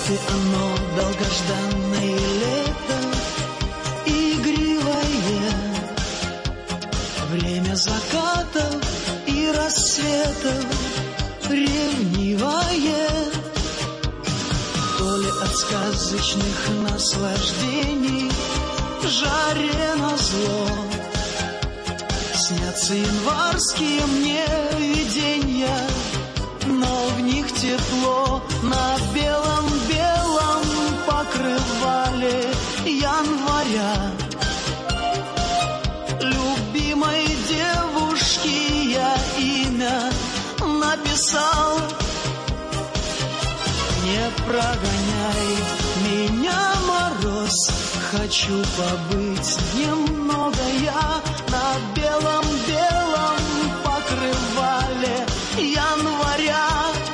ты оно, долгожданное лето, игривое, время закатов и рассветов, ревнивое, то ли от сказочных наслаждений жаре назло. Снятся январские мне виденья, но в них тепло. На белом-белом покрывале января любимой девушки я имя написал. Не прогоняй меня, мороз, хочу побыть немного я на белом-белом покрывале января.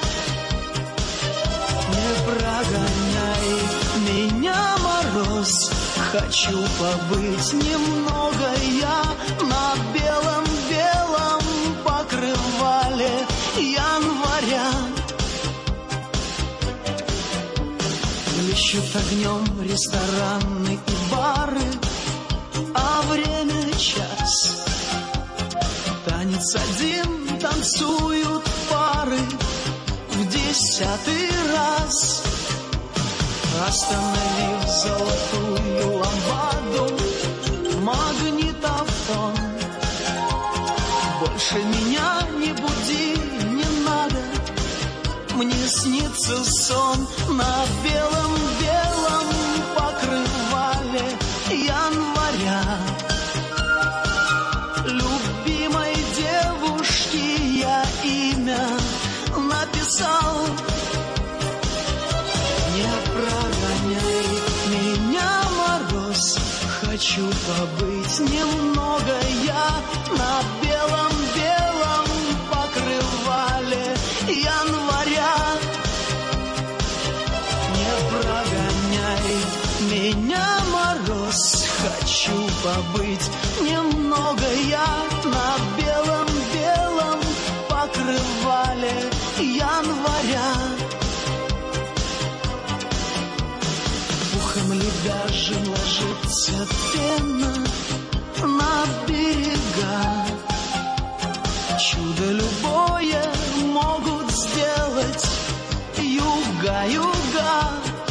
Не прогоняй меня, мороз, хочу побыть немного я на белом-белом покрывале января. Блещут огнем рестораны и бары, а время час. Танец один танцуют пары в 10-й раз. Остановив золотую лампаду, магнитофон. Больше меня не буди, не надо, мне снится сон на белом-белом покрывале января. Любимой девушки я имя написал. Не прогоняй меня, мороз, хочу побыть немного я на белом-белом покрывале января. Не прогоняй меня, мороз, хочу побыть немного я на белом-белом покрывале января. Пухом лебяжьим ложится пена на берега. Чудо любое могут сделать юга-юга.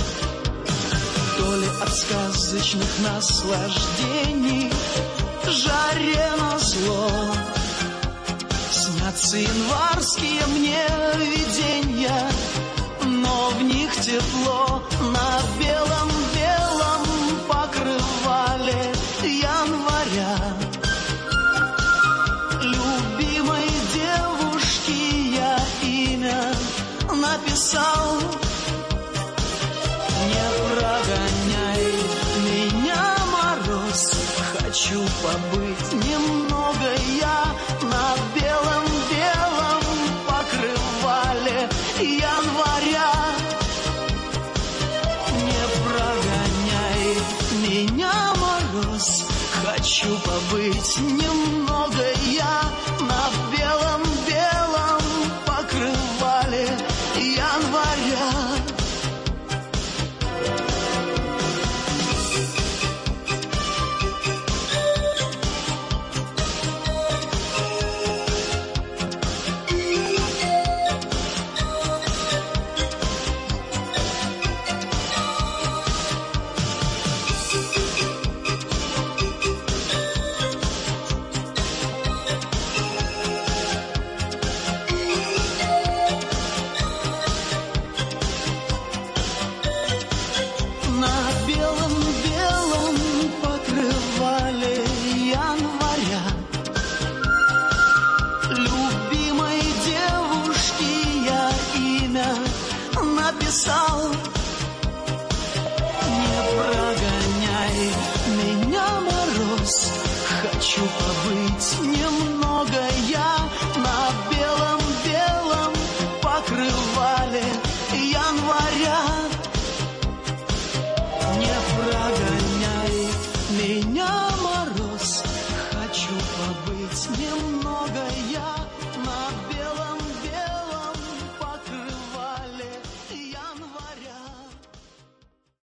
То ли от сказочных наслаждений жаре назло. Снятся январские мне виденья, но в них тепло на белом-белом покрывале января. Любимой девушки я имя написал. Не прогоняй меня, мороз, хочу побыть немного я на белом-белом покрывале января. Не прогоняй меня, мороз, хочу побыть немного я на белом-белом покрывале января. Написал. Не прогоняй меня, мороз, хочу побыть не